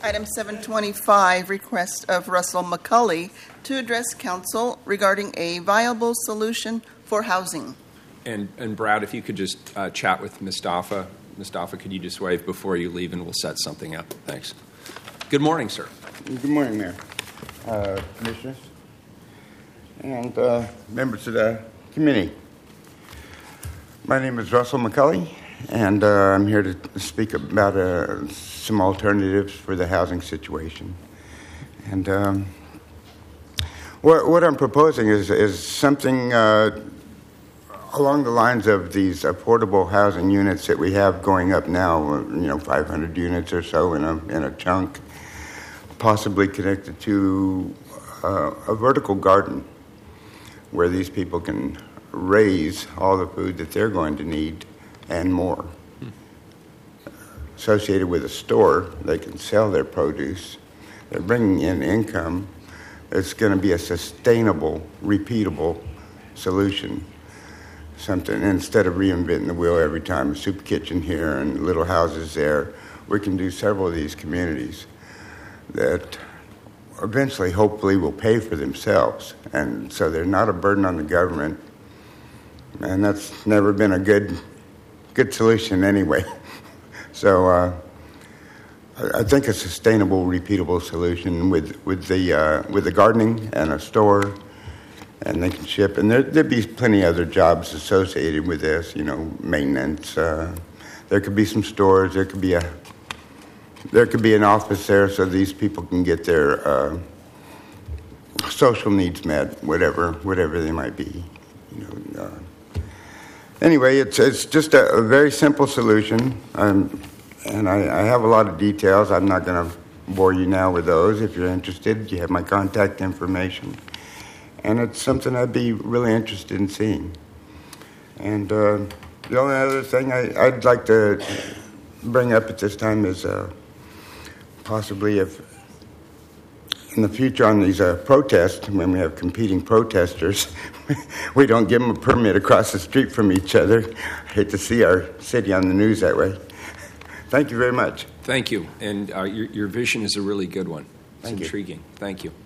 Item 725, request of Russell McCulley to address council regarding a viable solution for housing. And Brad, if you could just chat with Mustafa. Mustafa, could you just wave before you leave, and we'll set something up. Thanks. Good morning, sir. Good morning, Mayor, Commissioners, and members of the committee. My name is Russell McCulley, and I'm here to speak about some alternatives for the housing situation. And what I'm proposing is something along the lines of these affordable housing units that we have going up now. 500 units or so in a chunk, possibly connected to a vertical garden where these people can raise all the food that they're going to need and more. Associated with a store, they can sell their produce. They're bringing in income. It's going to be a sustainable, repeatable solution. Something, instead of reinventing the wheel every time, a soup kitchen here and little houses there, we can do several of these communities that eventually, hopefully, will pay for themselves. And so they're not a burden on the government. And that's never been a good solution anyway. So I think a sustainable, repeatable solution with the gardening and a store, and they can ship. And there'd be plenty of other jobs associated with this, maintenance. There could be some stores. There could be an office there so these people can get their social needs met, whatever they might be. Anyway, it's just a very simple solution, and I have a lot of details. I'm not going to bore you now with those. If you're interested, you have my contact information. And it's something I'd be really interested in seeing. And the only other thing I'd like to bring up at this time is possibly if in the future on these protests, when we have competing protesters, we don't give them a permit across the street from each other. I hate to see our city on the news that way. Thank you very much. Thank you. And your vision is a really good one. It's Thank you. Intriguing. Thank you.